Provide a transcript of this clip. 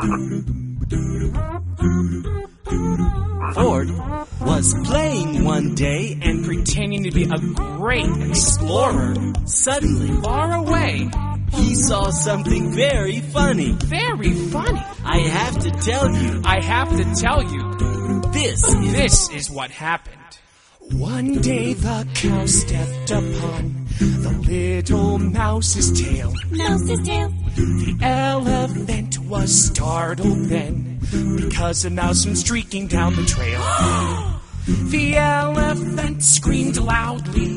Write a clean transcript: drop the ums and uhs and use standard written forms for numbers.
Ford was playing one day and pretending to be a great explorer. suddenly Far away. he saw something very funny. Very funny. I have to tell you, I have to tell you, this is what happened. One day the cow stepped upon the little mouse's tail. Mouse's tail. The elephant was startled then, because a mouse went streaking down the trail. The elephant screamed loudly.